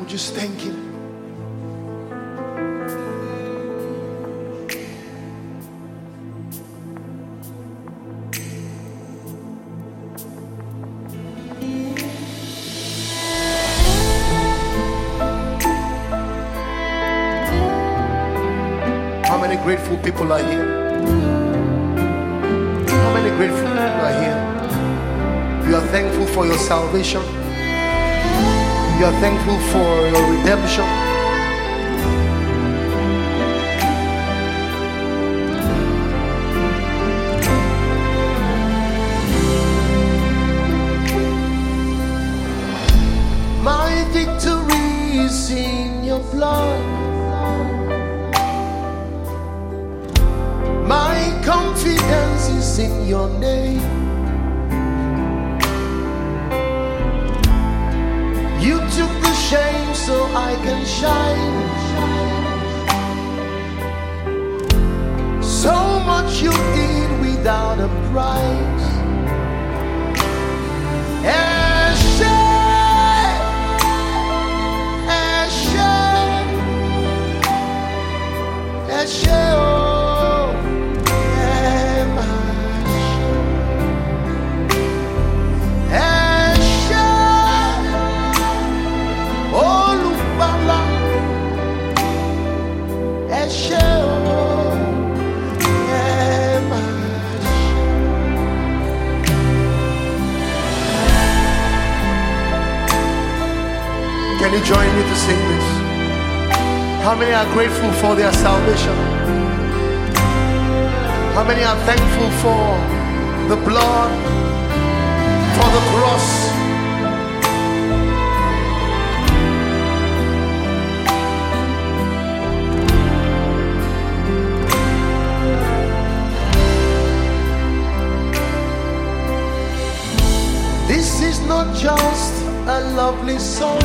just thank Him? How many grateful people are here? How many grateful people are here? You are thankful for your salvation. You are thankful for your redemption. My victory is in your blood. My confidence is in your name. You took the shame so I can shine. So much you did without a price. Eshe, Eshe, Eshe, oh, Eshe, Olubala, Eshe, oh, Can you join me to sing this? How many are grateful for their salvation? How many are thankful for the blood, for the cross? This is not just a lovely song.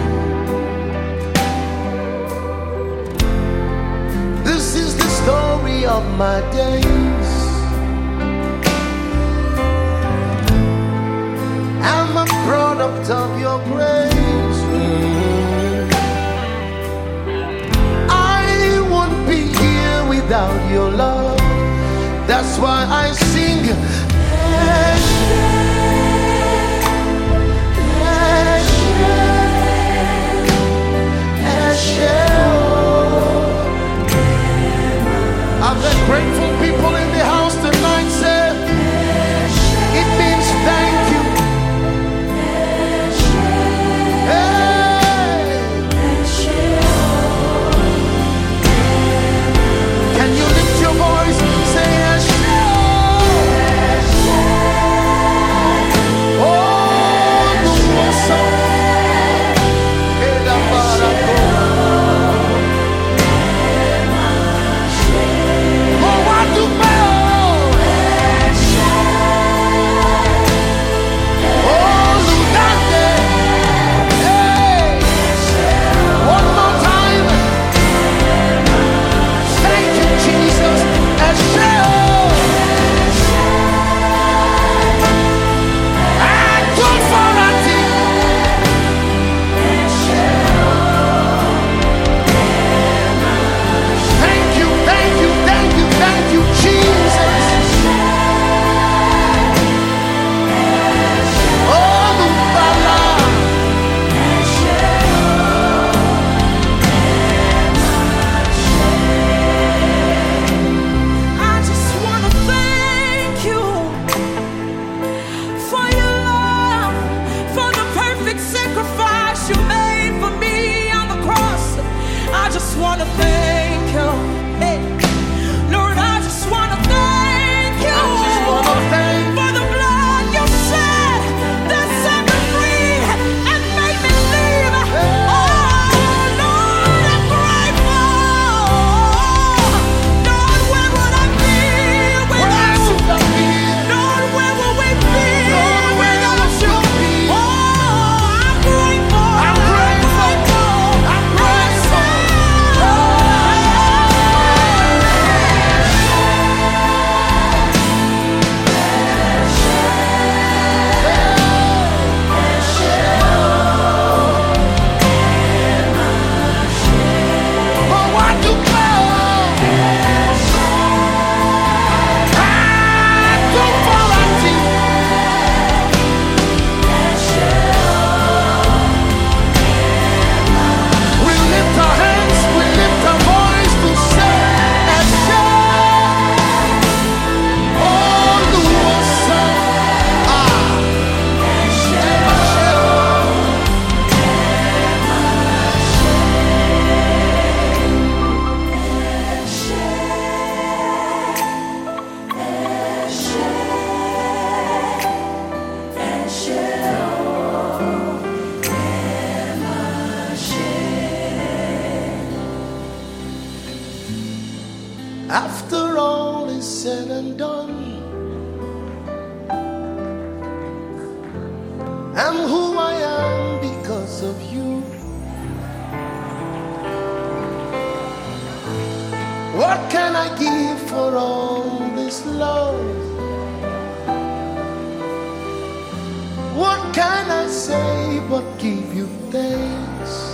This is the story of my days. I'm a product of your grace. I won't be here without your love. That's why I sing. I've got grateful people in the house tonight. Say, it means thank you. Hey. Can you lift your voice? Say, oh, and done. I'm who I am because of you. What can I give for all this love? What can I say but give you thanks?